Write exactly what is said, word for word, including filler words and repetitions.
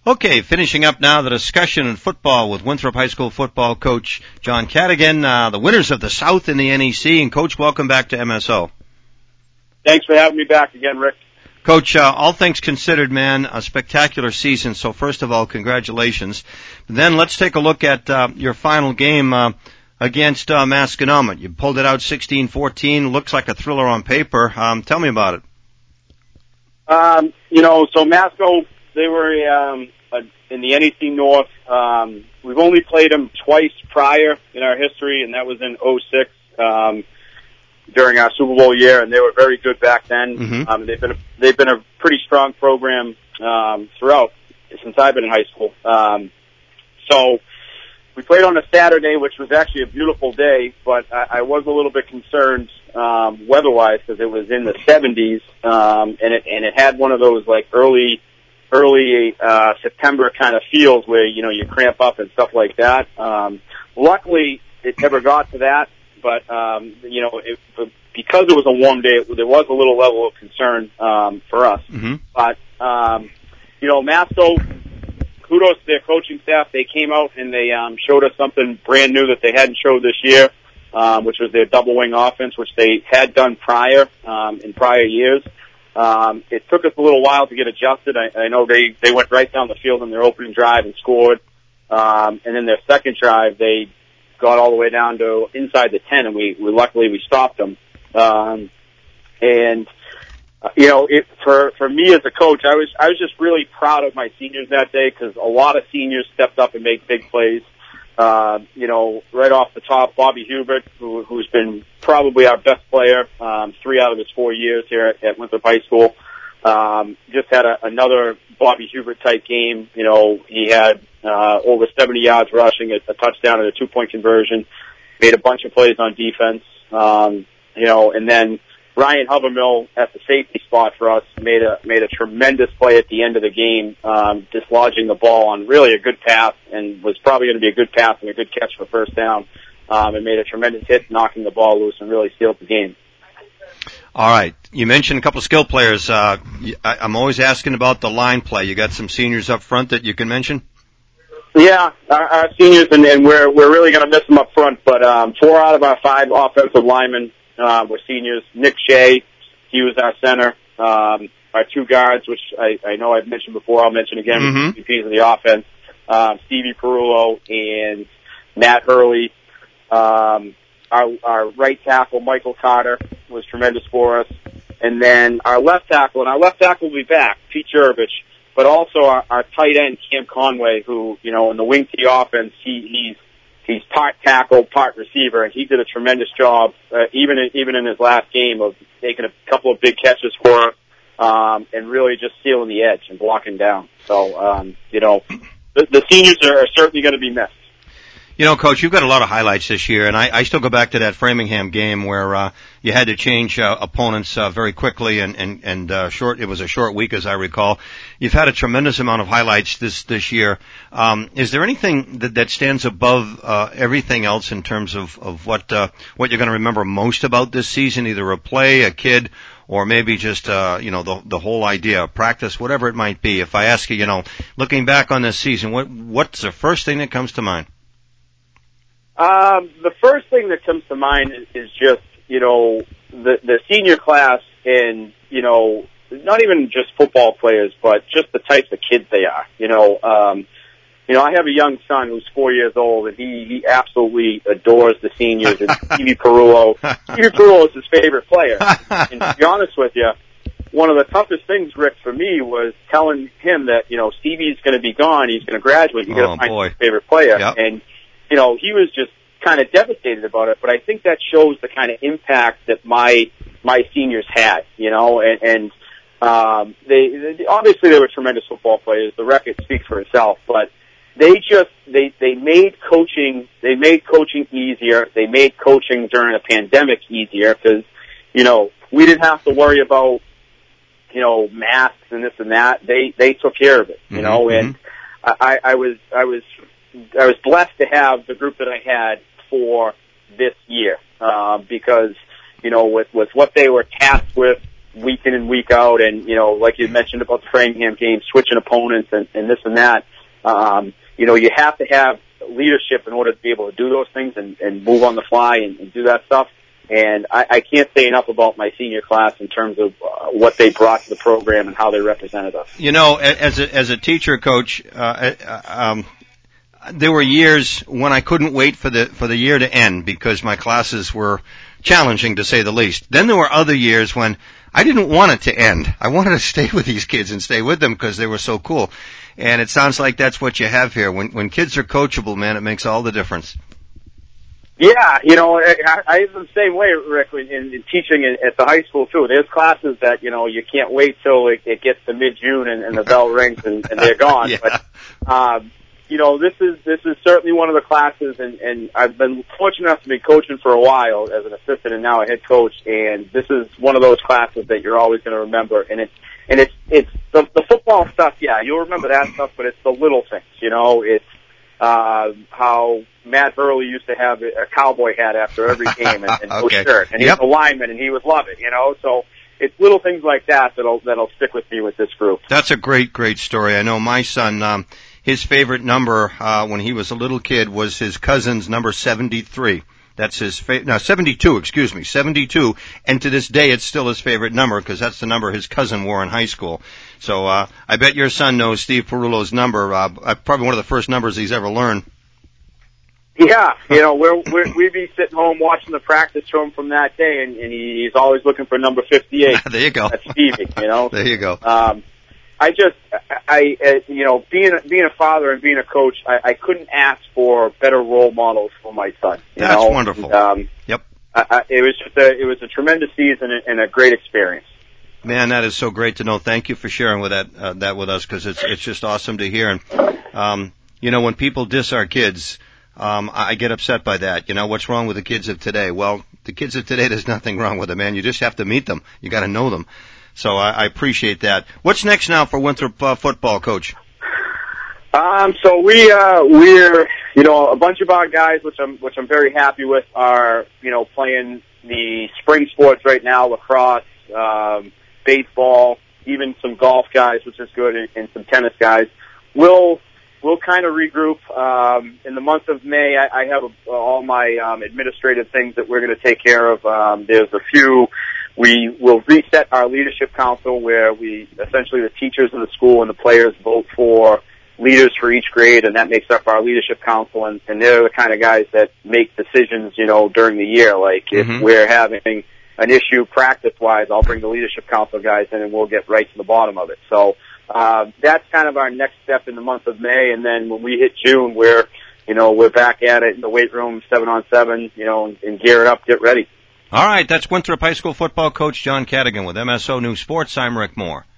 Okay, finishing up now the discussion in football with Winthrop High School football coach John Cadigan, uh, the winners of the South in the N E C. And, Coach, welcome back to M S O. Thanks for having me back again, Rick. Coach, uh, all things considered, man, a spectacular season. So, first of all, congratulations. Then let's take a look at uh, your final game uh, against uh, Masconomet. You pulled it out sixteen fourteen. Looks like a thriller on paper. Um, tell me about it. Um, you know, so Masco, they were um, in the N E C North. Um, we've only played them twice prior in our history, and that was in oh six um, during our Super Bowl year, and they were very good back then. Mm-hmm. Um, they've been a, they've been a pretty strong program um, throughout since I've been in high school. Um, so we played on a Saturday, which was actually a beautiful day, but I, I was a little bit concerned um, weather-wise because it was in the seventies, um, and it and it had one of those like early. early uh September kind of feels where, you know, you cramp up and stuff like that. Um, luckily, it never got to that, but, um, you know, it, because it was a warm day, it, there was a little level of concern um, for us. Mm-hmm. But, um, you know, Masco, kudos to their coaching staff. They came out and they um, showed us something brand new that they hadn't showed this year, um, which was their double wing offense, which they had done prior um, in prior years. Um, it took us a little while to get adjusted. I, I know they, they went right down the field in their opening drive and scored. Um, and then their second drive, they got all the way down to inside the ten, and we, we luckily we stopped them. Um, and, uh, you know, it, for, for me as a coach, I was, I was just really proud of my seniors that day because a lot of seniors stepped up and made big plays. Uh, you know, right off the top, Bobby Hubert, who, who's been probably our best player, um, three out of his four years here at, at Winthrop High School. Um, just had a, another Bobby Hubert type game. You know, he had, uh, over seventy yards rushing, a, a touchdown and a two point conversion, made a bunch of plays on defense. Um, you know, and then Ryan Hubermill at the safety spot for us made a made a tremendous play at the end of the game, um, dislodging the ball on really a good pass, and was probably going to be a good pass and a good catch for first down. Um, and made a tremendous hit, knocking the ball loose, and really sealed the game. All right, you mentioned a couple of skill players. Uh, I, I'm always asking about the line play. You got some seniors up front that you can mention? Yeah, our, our seniors, and, and we're we're really going to miss them up front. But um, four out of our five offensive linemen Uh, were seniors. Nick Shea, he was our center. Um, our two guards, which I, I know I've mentioned before, I'll mention again, mm-hmm. M V Ps of the offense, um, Stevie Perullo and Matt Hurley. Um, our, our right tackle, Michael Carter, was tremendous for us. And then our left tackle, and our left tackle will be back, Pete Jervich, but also our, our tight end, Cam Conway, who, you know, in the wing T offense, he, he's He's part tackle, part receiver, and he did a tremendous job, uh, even in, even in his last game, of making a couple of big catches for us, um, and really just sealing the edge and blocking down. So, um, you know, the, the seniors are, are certainly going to be missed. You know, Coach, you've got a lot of highlights this year, and I, I still go back to that Framingham game where uh, you had to change uh, opponents uh, very quickly, and and and uh, short. It was a short week, as I recall. You've had a tremendous amount of highlights this this year. Um, is there anything that, that stands above uh, everything else in terms of of what uh, what you're going to remember most about this season? Either a play, a kid, or maybe just uh, you know the the whole idea of practice, whatever it might be. If I ask you, you know, looking back on this season, what what's the first thing that comes to mind? Um, the first thing that comes to mind is, is just, you know, the, the senior class, and, you know, not even just football players, but just the types of kids they are. You know, um, you know, I have a young son who's four years old, and he, he absolutely adores the seniors. And Stevie Perullo, Stevie Perullo is his favorite player. And to be honest with you, one of the toughest things, Rick, for me was telling him that, you know, Stevie's going to be gone. He's going to graduate. You're going to find boy. his favorite player. Yep. And, you know, he was just kind of devastated about it, but I think that shows the kind of impact that my my seniors had, you know, and, and um, they, they obviously they were tremendous football players. The record speaks for itself, but they just they they made coaching they made coaching easier. They made coaching during a pandemic easier because, you know, we didn't have to worry about, you know, masks and this and that. They they took care of it, you mm-hmm, know, mm-hmm. and I, I was I was. I was blessed to have the group that I had for this year, uh, because, you know, with, with what they were tasked with, week in and week out. And, you know, like you mentioned about the Framingham game, switching opponents and, and this and that, um, you know, you have to have leadership in order to be able to do those things and, and move on the fly and, and do that stuff. And I, I can't say enough about my senior class in terms of uh, what they brought to the program and how they represented us. You know, as a, as a teacher, Coach, uh, um, there were years when I couldn't wait for the for the year to end because my classes were challenging, to say the least. Then there were other years when I didn't want it to end. I wanted to stay with these kids and stay with them because they were so cool. And it sounds like that's what you have here. When when kids are coachable, man, it makes all the difference. Yeah, you know, I, I am the same way, Rick, in, in teaching at the high school, too. There's classes that, you know, you can't wait till it, it gets to mid-June and, and the bell rings and, and they're gone. Yeah. But, um, you know, this is this is certainly one of the classes, and, and I've been fortunate enough to be coaching for a while as an assistant and now a head coach, and this is one of those classes that you're always going to remember. And it's, and it's, it's the, the football stuff, yeah, you'll remember that stuff, but it's the little things, you know, it's, Uh, how Matt Hurley used to have a cowboy hat after every game and, and okay. no shirt, and yep. he's a lineman, and he would love it, you know. So it's little things like that that'll that'll stick with me with this group. That's a great, great story. I know my son, um, his favorite number uh, when he was a little kid was his cousin's number seventy-three. That's his favorite. No, seventy-two. Excuse me, seventy-two. And to this day, it's still his favorite number because that's the number his cousin wore in high school. So uh, I bet your son knows Steve Perullo's number. Uh, probably one of the first numbers he's ever learned. Yeah, you know, we're, we're we'd be sitting home watching the practice film from that day, and, and he's always looking for number fifty-eight. There you go. That's Stevie. You know. There you go. Um, I just, I, I, you know, being being a father and being a coach, I, I couldn't ask for better role models for my son. You That's know? wonderful. And, um, yep. I, I, it was just a, it was a tremendous season and a great experience. Man, that is so great to know. Thank you for sharing with that uh, that with us because it's it's just awesome to hear. And um, you know, when people diss our kids, um, I get upset by that. You know, what's wrong with the kids of today? Well, the kids of today, there's nothing wrong with them, man. You just have to meet them. You got to know them. So I, I appreciate that. What's next now for Winthrop uh, football, Coach? Um, so we uh, we're you know a bunch of our guys, which I'm which I'm very happy with, are you know playing the spring sports right now, lacrosse, um, baseball, even some golf guys, which is good, and, and some tennis guys. We'll we'll kind of regroup um, in the month of May. I, I have a, all my um, administrative things that we're going to take care of. Um, there's a few. We will reset our leadership council where we, essentially the teachers in the school and the players vote for leaders for each grade, and that makes up our leadership council, and, and they're the kind of guys that make decisions, you know, during the year. Like, if mm-hmm. we're having an issue practice-wise, I'll bring the leadership council guys in and we'll get right to the bottom of it. So, uh, that's kind of our next step in the month of May, and then when we hit June, we're, you know, we're back at it in the weight room, seven on seven, you know, and, and gear it up, get ready. All right, that's Winthrop High School football coach John Cadigan with M S O News Sports. I'm Rick Moore.